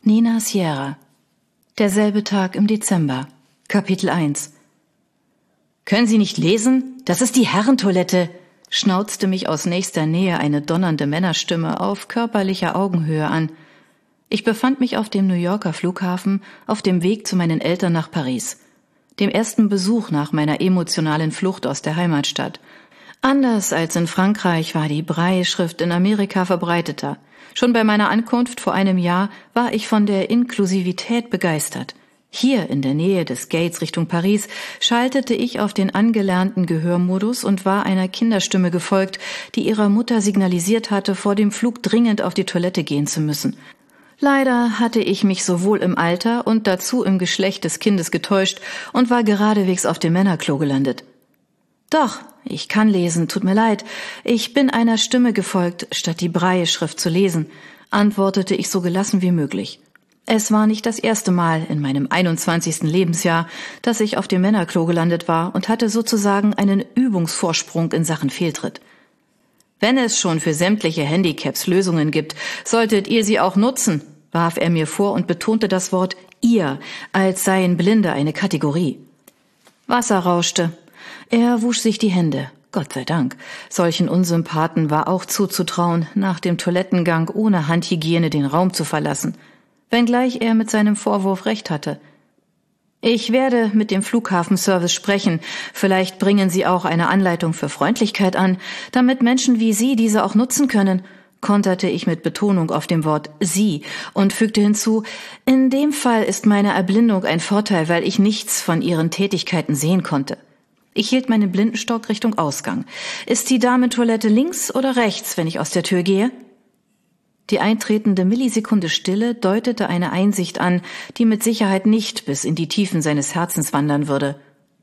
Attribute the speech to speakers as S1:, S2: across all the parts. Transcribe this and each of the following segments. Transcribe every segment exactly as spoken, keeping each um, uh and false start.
S1: Nina Sierra. Derselbe Tag im Dezember. Kapitel eins. »Können Sie nicht lesen? Das ist die Herrentoilette«, schnauzte mich aus nächster Nähe eine donnernde Männerstimme auf körperlicher Augenhöhe an. Ich befand mich auf dem New Yorker Flughafen auf dem Weg zu meinen Eltern nach Paris, dem ersten Besuch nach meiner emotionalen Flucht aus der Heimatstadt. Anders als in Frankreich war die Braille-Schrift in Amerika verbreiteter. Schon bei meiner Ankunft vor einem Jahr war ich von der Inklusivität begeistert. Hier in der Nähe des Gates Richtung Paris schaltete ich auf den angelernten Gehörmodus und war einer Kinderstimme gefolgt, die ihrer Mutter signalisiert hatte, vor dem Flug dringend auf die Toilette gehen zu müssen. Leider hatte ich mich sowohl im Alter und dazu im Geschlecht des Kindes getäuscht und war geradewegs auf dem Männerklo gelandet. »Doch, ich kann lesen, tut mir leid. Ich bin einer Stimme gefolgt, statt die Braille-Schrift zu lesen«, antwortete ich so gelassen wie möglich. Es war nicht das erste Mal in meinem einundzwanzigsten Lebensjahr, dass ich auf dem Männerklo gelandet war und hatte sozusagen einen Übungsvorsprung in Sachen Fehltritt. »Wenn es schon für sämtliche Handicaps Lösungen gibt, solltet ihr sie auch nutzen«, warf er mir vor und betonte das Wort »ihr«, als seien Blinde eine Kategorie. Wasser rauschte. Er wusch sich die Hände. Gott sei Dank. Solchen Unsympathen war auch zuzutrauen, nach dem Toilettengang ohne Handhygiene den Raum zu verlassen. Wenngleich er mit seinem Vorwurf recht hatte. »Ich werde mit dem Flughafenservice sprechen. Vielleicht bringen Sie auch eine Anleitung für Freundlichkeit an, damit Menschen wie Sie diese auch nutzen können«, konterte ich mit Betonung auf dem Wort Sie und fügte hinzu, »in dem Fall ist meine Erblindung ein Vorteil, weil ich nichts von Ihren Tätigkeiten sehen konnte.« Ich hielt meinen Blindenstock Richtung Ausgang. »Ist die Damentoilette links oder rechts, wenn ich aus der Tür gehe?« Die eintretende Millisekunde Stille deutete eine Einsicht an, die mit Sicherheit nicht bis in die Tiefen seines Herzens wandern würde.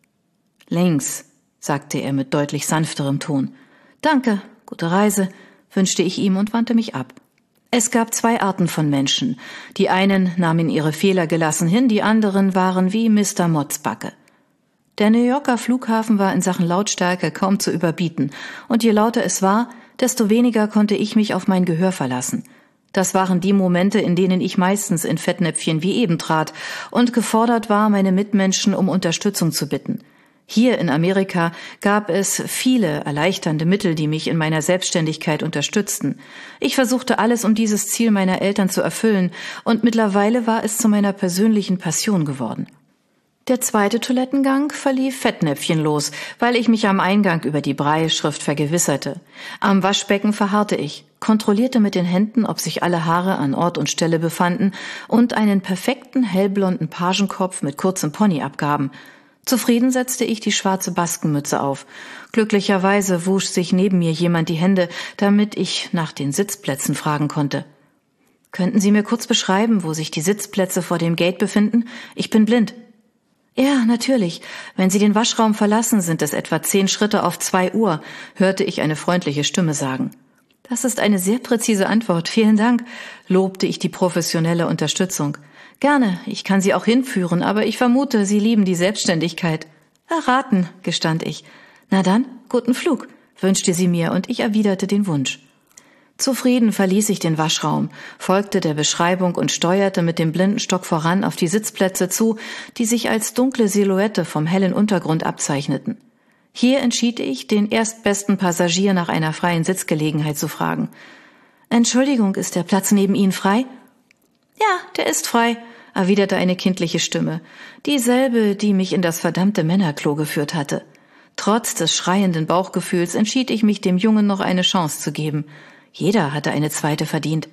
S1: »Links«, sagte er mit deutlich sanfterem Ton. »Danke, gute Reise«, wünschte ich ihm und wandte mich ab. Es gab zwei Arten von Menschen. Die einen nahmen ihre Fehler gelassen hin, die anderen waren wie Mister Motzbacke. Der New Yorker Flughafen war in Sachen Lautstärke kaum zu überbieten, und je lauter es war, desto weniger konnte ich mich auf mein Gehör verlassen. Das waren die Momente, in denen ich meistens in Fettnäpfchen wie eben trat und gefordert war, meine Mitmenschen um Unterstützung zu bitten. Hier in Amerika gab es viele erleichternde Mittel, die mich in meiner Selbstständigkeit unterstützten. Ich versuchte alles, um dieses Ziel meiner Eltern zu erfüllen, und mittlerweile war es zu meiner persönlichen Passion geworden. Der zweite Toilettengang verlief fettnäpfchenlos, weil ich mich am Eingang über die Braille-Schrift vergewisserte. Am Waschbecken verharrte ich, kontrollierte mit den Händen, ob sich alle Haare an Ort und Stelle befanden und einen perfekten hellblonden Pagenkopf mit kurzem Pony abgaben. Zufrieden setzte ich die schwarze Baskenmütze auf. Glücklicherweise wusch sich neben mir jemand die Hände, damit ich nach den Sitzplätzen fragen konnte. »Könnten Sie mir kurz beschreiben, wo sich die Sitzplätze vor dem Gate befinden? Ich bin blind.« »Ja, natürlich. Wenn Sie den Waschraum verlassen, sind es etwa zehn Schritte auf zwei Uhr«, hörte ich eine freundliche Stimme sagen. »Das ist eine sehr präzise Antwort. Vielen Dank«, lobte ich die professionelle Unterstützung. »Gerne, ich kann Sie auch hinführen, aber ich vermute, Sie lieben die Selbstständigkeit.« »Erraten«, gestand ich. »Na dann, guten Flug«, wünschte sie mir, und ich erwiderte den Wunsch. Zufrieden verließ ich den Waschraum, folgte der Beschreibung und steuerte mit dem Blindenstock voran auf die Sitzplätze zu, die sich als dunkle Silhouette vom hellen Untergrund abzeichneten. Hier entschied ich, den erstbesten Passagier nach einer freien Sitzgelegenheit zu fragen. »Entschuldigung, ist der Platz neben Ihnen frei?« »Ja, der ist frei«, erwiderte eine kindliche Stimme, dieselbe, die mich in das verdammte Männerklo geführt hatte. Trotz des schreienden Bauchgefühls entschied ich mich, dem Jungen noch eine Chance zu geben. Jeder hatte eine zweite verdient.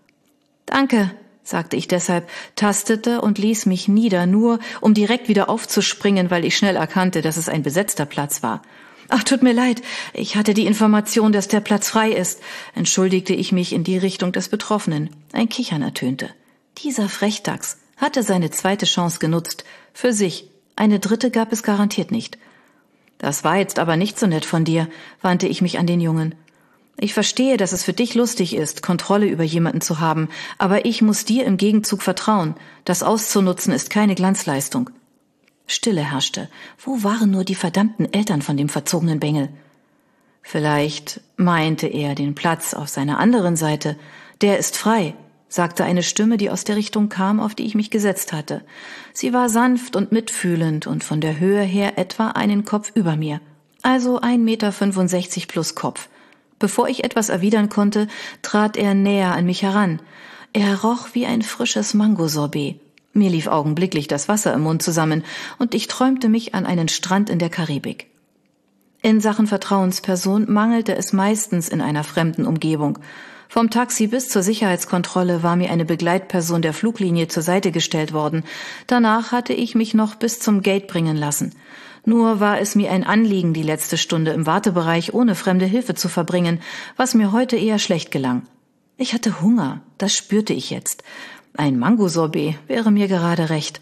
S1: »Danke«, sagte ich deshalb, tastete und ließ mich nieder, nur um direkt wieder aufzuspringen, weil ich schnell erkannte, dass es ein besetzter Platz war. »Ach, tut mir leid, ich hatte die Information, dass der Platz frei ist«, entschuldigte ich mich in die Richtung des Betroffenen. Ein Kichern ertönte. Dieser Frechdachs hatte seine zweite Chance genutzt. Für sich. Eine dritte gab es garantiert nicht. »Das war jetzt aber nicht so nett von dir«, wandte ich mich an den Jungen. »Ich verstehe, dass es für dich lustig ist, Kontrolle über jemanden zu haben, aber ich muss dir im Gegenzug vertrauen. Das auszunutzen ist keine Glanzleistung.« Stille herrschte. Wo waren nur die verdammten Eltern von dem verzogenen Bengel? Vielleicht meinte er den Platz auf seiner anderen Seite. Der ist frei, sagte eine Stimme, die aus der Richtung kam, auf die ich mich gesetzt hatte. Sie war sanft und mitfühlend und von der Höhe her etwa einen Kopf über mir, also ein Meter fünfundsechzig plus Kopf. Bevor ich etwas erwidern konnte, trat er näher an mich heran. Er roch wie ein frisches Mangosorbet. Mir lief augenblicklich das Wasser im Mund zusammen und ich träumte mich an einen Strand in der Karibik. In Sachen Vertrauensperson mangelte es meistens in einer fremden Umgebung. Vom Taxi bis zur Sicherheitskontrolle war mir eine Begleitperson der Fluglinie zur Seite gestellt worden. Danach hatte ich mich noch bis zum Gate bringen lassen. Nur war es mir ein Anliegen, die letzte Stunde im Wartebereich ohne fremde Hilfe zu verbringen, was mir heute eher schlecht gelang. Ich hatte Hunger, das spürte ich jetzt. Ein Mangosorbet wäre mir gerade recht.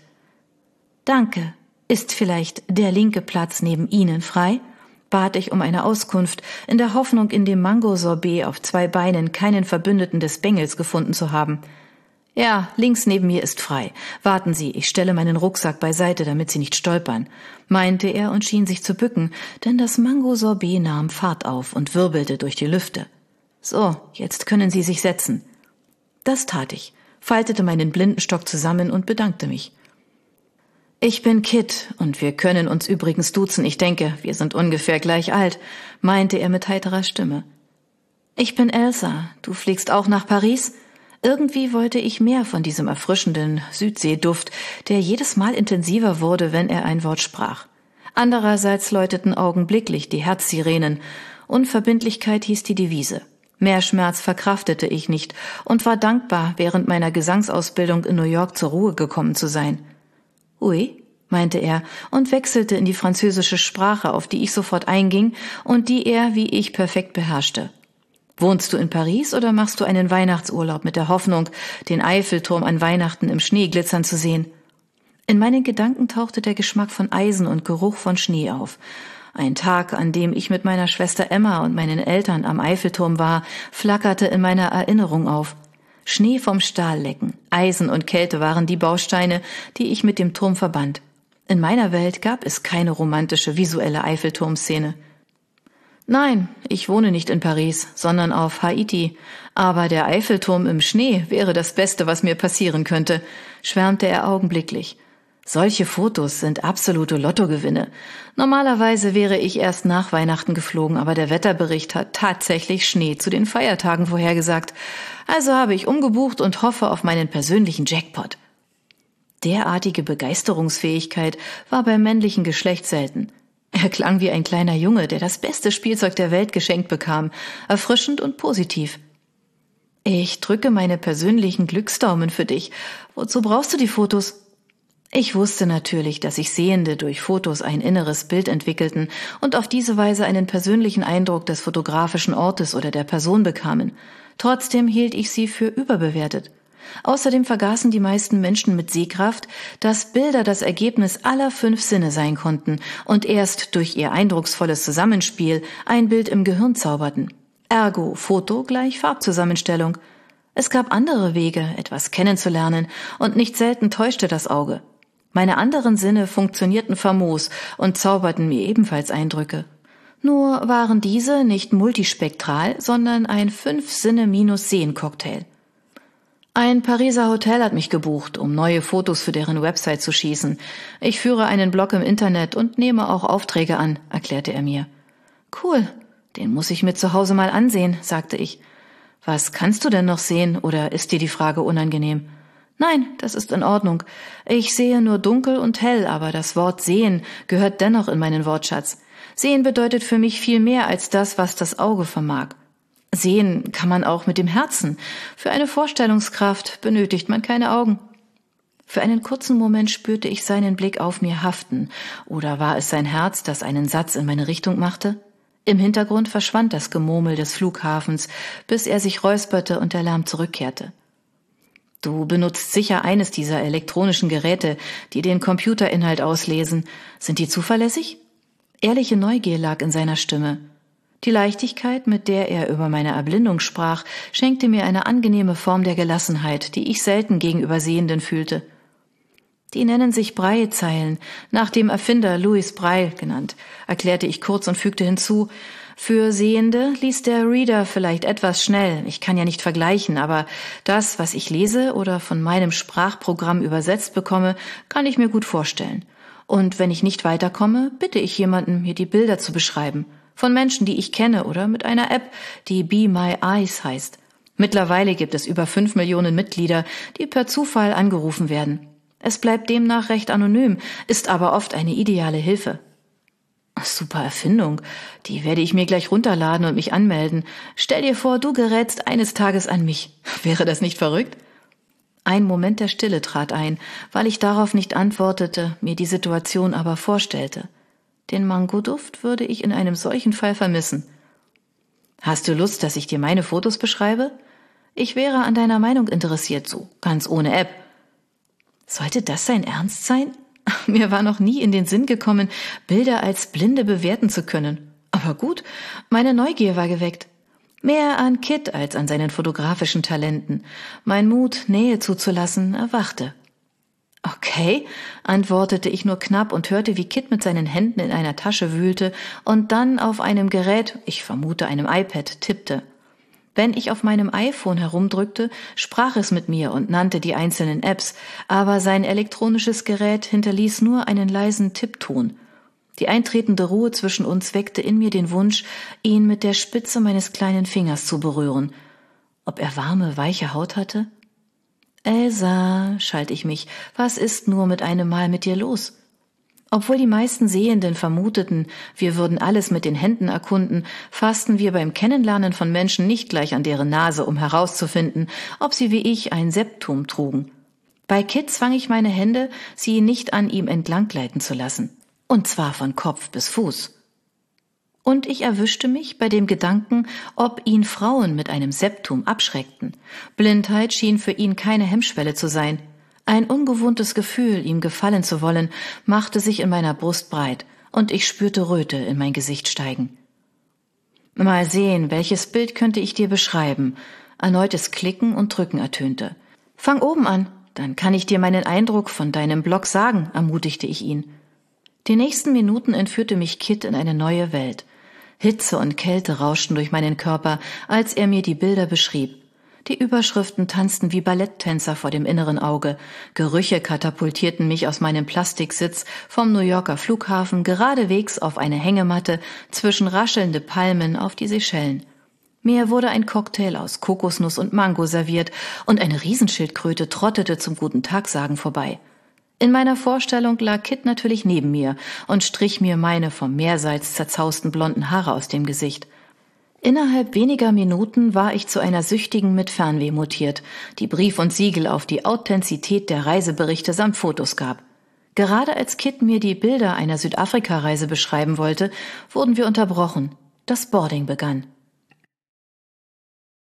S1: »Danke. Ist vielleicht der linke Platz neben Ihnen frei?« bat ich um eine Auskunft, in der Hoffnung, in dem Mangosorbet auf zwei Beinen keinen Verbündeten des Bengels gefunden zu haben. »Ja, links neben mir ist frei. Warten Sie, ich stelle meinen Rucksack beiseite, damit Sie nicht stolpern«, meinte er und schien sich zu bücken, denn das Mangosorbet nahm Fahrt auf und wirbelte durch die Lüfte. »So, jetzt können Sie sich setzen.« Das tat ich, faltete meinen Blindenstock zusammen und bedankte mich. »Ich bin Kit und wir können uns übrigens duzen, ich denke, wir sind ungefähr gleich alt«, meinte er mit heiterer Stimme. »Ich bin Elsa, du fliegst auch nach Paris?« Irgendwie wollte ich mehr von diesem erfrischenden Südseeduft, der jedes Mal intensiver wurde, wenn er ein Wort sprach. Andererseits läuteten augenblicklich die Herzsirenen. Unverbindlichkeit hieß die Devise. Mehr Schmerz verkraftete ich nicht und war dankbar, während meiner Gesangsausbildung in New York zur Ruhe gekommen zu sein. »Oui«, meinte er und wechselte in die französische Sprache, auf die ich sofort einging und die er wie ich perfekt beherrschte. »Wohnst du in Paris oder machst du einen Weihnachtsurlaub mit der Hoffnung, den Eiffelturm an Weihnachten im Schnee glitzern zu sehen?« In meinen Gedanken tauchte der Geschmack von Eisen und Geruch von Schnee auf. Ein Tag, an dem ich mit meiner Schwester Emma und meinen Eltern am Eiffelturm war, flackerte in meiner Erinnerung auf. Schnee vom Stahllecken, Eisen und Kälte waren die Bausteine, die ich mit dem Turm verband. In meiner Welt gab es keine romantische visuelle Eiffelturmszene. »Nein, ich wohne nicht in Paris, sondern auf Haiti. Aber der Eiffelturm im Schnee wäre das Beste, was mir passieren könnte«, schwärmte er augenblicklich. »Solche Fotos sind absolute Lottogewinne. Normalerweise wäre ich erst nach Weihnachten geflogen, aber der Wetterbericht hat tatsächlich Schnee zu den Feiertagen vorhergesagt. Also habe ich umgebucht und hoffe auf meinen persönlichen Jackpot.« Derartige Begeisterungsfähigkeit war beim männlichen Geschlecht selten. Er klang wie ein kleiner Junge, der das beste Spielzeug der Welt geschenkt bekam, erfrischend und positiv. »Ich drücke meine persönlichen Glücksdaumen für dich. Wozu brauchst du die Fotos?« Ich wusste natürlich, dass sich Sehende durch Fotos ein inneres Bild entwickelten und auf diese Weise einen persönlichen Eindruck des fotografischen Ortes oder der Person bekamen. Trotzdem hielt ich sie für überbewertet. Außerdem vergaßen die meisten Menschen mit Sehkraft, dass Bilder das Ergebnis aller fünf Sinne sein konnten und erst durch ihr eindrucksvolles Zusammenspiel ein Bild im Gehirn zauberten. Ergo Foto gleich Farbzusammenstellung. Es gab andere Wege, etwas kennenzulernen, und nicht selten täuschte das Auge. Meine anderen Sinne funktionierten famos und zauberten mir ebenfalls Eindrücke. Nur waren diese nicht multispektral, sondern ein Fünf-Sinne-Minus-Sehen-Cocktail. Ein Pariser Hotel hat mich gebucht, um neue Fotos für deren Website zu schießen. Ich führe einen Blog im Internet und nehme auch Aufträge an, erklärte er mir. Cool, den muss ich mir zu Hause mal ansehen, sagte ich. Was kannst du denn noch sehen, oder ist dir die Frage unangenehm? Nein, das ist in Ordnung. Ich sehe nur dunkel und hell, aber das Wort sehen gehört dennoch in meinen Wortschatz. Sehen bedeutet für mich viel mehr als das, was das Auge vermag. Sehen kann man auch mit dem Herzen. Für eine Vorstellungskraft benötigt man keine Augen. Für einen kurzen Moment spürte ich seinen Blick auf mir haften. Oder war es sein Herz, das einen Satz in meine Richtung machte? Im Hintergrund verschwand das Gemurmel des Flughafens, bis er sich räusperte und der Lärm zurückkehrte. Du benutzt sicher eines dieser elektronischen Geräte, die den Computerinhalt auslesen. Sind die zuverlässig? Ehrliche Neugier lag in seiner Stimme. Die Leichtigkeit, mit der er über meine Erblindung sprach, schenkte mir eine angenehme Form der Gelassenheit, die ich selten gegenüber Sehenden fühlte. Die nennen sich Braille-Zeilen, nach dem Erfinder Louis Braille genannt, erklärte ich kurz und fügte hinzu, Für Sehende liest der Reader vielleicht etwas schnell. Ich kann ja nicht vergleichen, aber das, was ich lese oder von meinem Sprachprogramm übersetzt bekomme, kann ich mir gut vorstellen. Und wenn ich nicht weiterkomme, bitte ich jemanden, mir die Bilder zu beschreiben. Von Menschen, die ich kenne oder mit einer App, die Be My Eyes heißt. Mittlerweile gibt es über fünf Millionen Mitglieder, die per Zufall angerufen werden. Es bleibt demnach recht anonym, ist aber oft eine ideale Hilfe. Super Erfindung. Die werde ich mir gleich runterladen und mich anmelden. Stell dir vor, du gerätst eines Tages an mich. Wäre das nicht verrückt? Ein Moment der Stille trat ein, weil ich darauf nicht antwortete, mir die Situation aber vorstellte. Den Mangoduft würde ich in einem solchen Fall vermissen. Hast du Lust, dass ich dir meine Fotos beschreibe? Ich wäre an deiner Meinung interessiert, so ganz ohne App. Sollte das sein Ernst sein? Mir war noch nie in den Sinn gekommen, Bilder als Blinde bewerten zu können. Aber gut, meine Neugier war geweckt. Mehr an Kit als an seinen fotografischen Talenten. Mein Mut, Nähe zuzulassen, erwachte. Okay, antwortete ich nur knapp und hörte, wie Kit mit seinen Händen in einer Tasche wühlte und dann auf einem Gerät, ich vermute einem iPad, tippte. Wenn ich auf meinem iPhone herumdrückte, sprach es mit mir und nannte die einzelnen Apps, aber sein elektronisches Gerät hinterließ nur einen leisen Tippton. Die eintretende Ruhe zwischen uns weckte in mir den Wunsch, ihn mit der Spitze meines kleinen Fingers zu berühren. Ob er warme, weiche Haut hatte? Elsa, schalt ich mich, was ist nur mit einem Mal mit dir los? Obwohl die meisten Sehenden vermuteten, wir würden alles mit den Händen erkunden, fassten wir beim Kennenlernen von Menschen nicht gleich an deren Nase, um herauszufinden, ob sie wie ich ein Septum trugen. Bei Kit zwang ich meine Hände, sie nicht an ihm entlanggleiten zu lassen. Und zwar von Kopf bis Fuß. Und ich erwischte mich bei dem Gedanken, ob ihn Frauen mit einem Septum abschreckten. Blindheit schien für ihn keine Hemmschwelle zu sein. Ein ungewohntes Gefühl, ihm gefallen zu wollen, machte sich in meiner Brust breit, und ich spürte Röte in mein Gesicht steigen. Mal sehen, welches Bild könnte ich dir beschreiben? Erneutes Klicken und Drücken ertönte. Fang oben an, dann kann ich dir meinen Eindruck von deinem Blog sagen, ermutigte ich ihn. Die nächsten Minuten entführte mich Kit in eine neue Welt. Hitze und Kälte rauschten durch meinen Körper, als er mir die Bilder beschrieb. Die Überschriften tanzten wie Balletttänzer vor dem inneren Auge. Gerüche katapultierten mich aus meinem Plastiksitz vom New Yorker Flughafen geradewegs auf eine Hängematte zwischen raschelnde Palmen auf die Seychellen. Mir wurde ein Cocktail aus Kokosnuss und Mango serviert und eine Riesenschildkröte trottete zum Guten-Tag-Sagen vorbei. In meiner Vorstellung lag Kit natürlich neben mir und strich mir meine vom Meersalz zerzausten blonden Haare aus dem Gesicht. Innerhalb weniger Minuten war ich zu einer Süchtigen mit Fernweh mutiert, die Brief und Siegel auf die Authentizität der Reiseberichte samt Fotos gab. Gerade als Kit mir die Bilder einer Südafrika-Reise beschreiben wollte, wurden wir unterbrochen. Das Boarding begann.